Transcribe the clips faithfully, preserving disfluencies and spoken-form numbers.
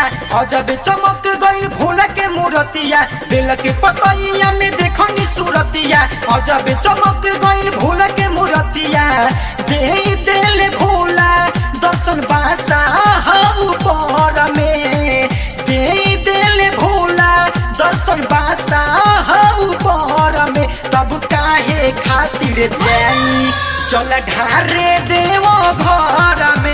अजब चमक गई भोला के मूर्तिया बेल के पतैया में देखनी सूरतिया अजब चमक गई भोला के मूर्तिया दे दिल भोला दर्शन बासा ऊपर में दे दिल भोला दर्शन बासा ऊपर में तब काहे खातिर जाई चल ढारे देव घर में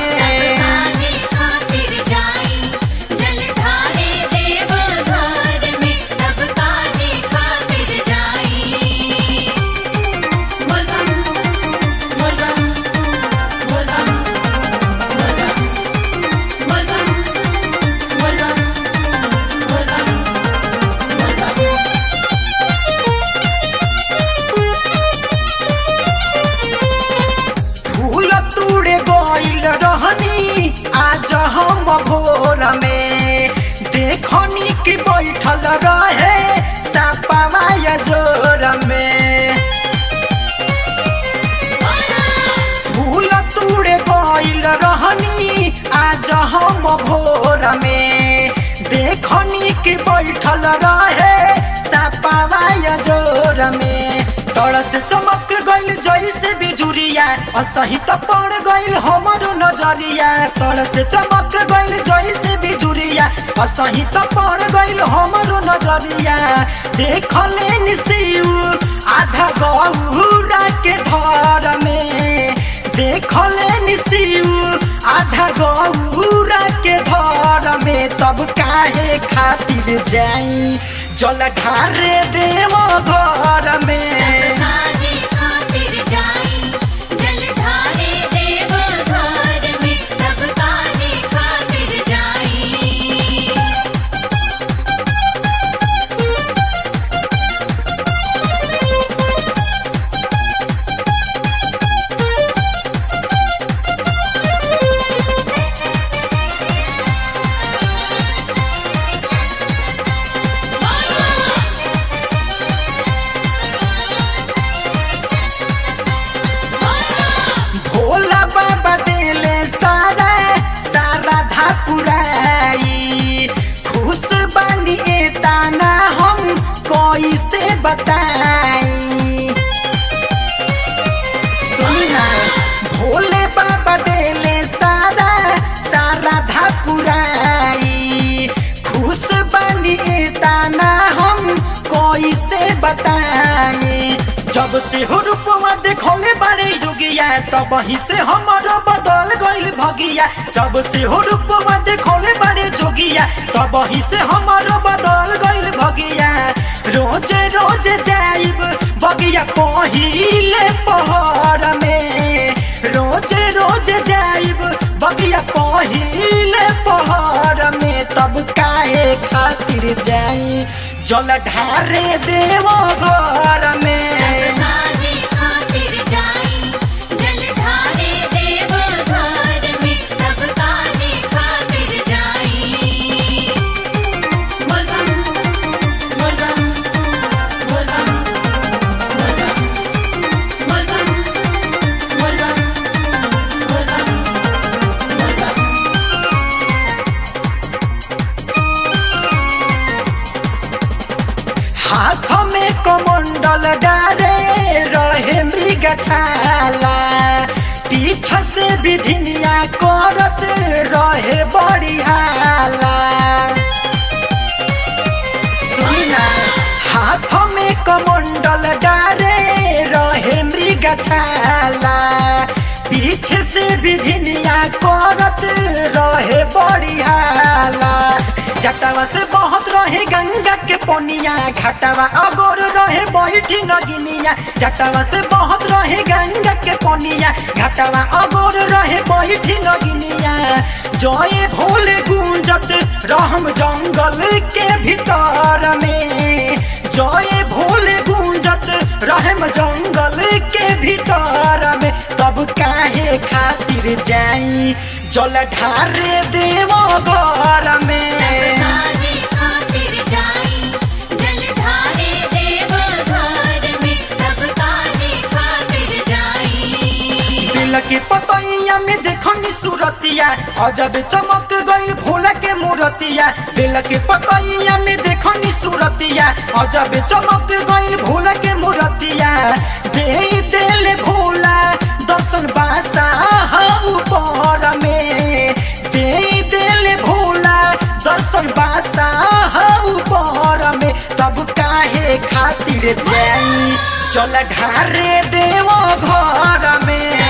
भोर में देखनी कि बैठल रहे सापाया जोर में फूल तूड़े गइल रहनी आज हम भोर में देखनी कि बैठल रहे सापाया जोर में तरस चमक गइल जैसे बिजुरिया असही त पड़ गइल हमरो नजरिया तरस चमक गइल जैसे बिजुरिया असही त पड़ गइल हमरो नजरिया देखले निसिउ आधा गौरा के धर में देखले निसिउ आधा गौरा के धर में तब काहे खातिर जाई जल ढारे देव घर में कैसे बताई सुना भोले बाबा देले सारा सारा धापुराई खुश बनी ताना हम कैसे बताई जब से हो रूपवा देखले बारे जोगिया तब ही से हमारा बदल गइल भगिया जब से हो रूपवा देखले बारे जोगिया तब ही से हमारा बदल गइल भगिया रोज रोज जाइब बगिया पहिले पहर में रोज रोज जाइब बगिया पहिले पहर में तब काहे खातिर जाई जल ढारे देव घर में हाथ में कमंडल डारे रहे मृग छाला पीछे से बिझनिया करत रहे बड़ी हाला सुना हाथ में कमंडल डारे रहे मृग छाला पीछे से बिझनिया करत रहे बड़ी हाला जटावा से बहुत रहे गंगा के पोनिया घाटावा अगोर रहे बैठी नगिनिया जटावा से बहुत रहे गंगा के पोनिया घाटावा अगोर रहे बैठी नगिनिया जय भोले गुंजत रहम जंगल के भीतर में जय भोले गुंजत रहम जंगल के भीतर में तब काहे खातिर जाई जल ढारे देव घर में के पतैया में देखनी सूरतिया अजब चमक गई भोला के मूर्ति मूर्तिया बेल के पतैया में देखनी सूरतिया अजब चमक गइल भोला के मूर्तिया दे देले भोला दर्शन बासा ऊपर में दे देले भोला दर्शन बासा ऊपर में तब काहे खातिर जाई चल ढारे देव घर में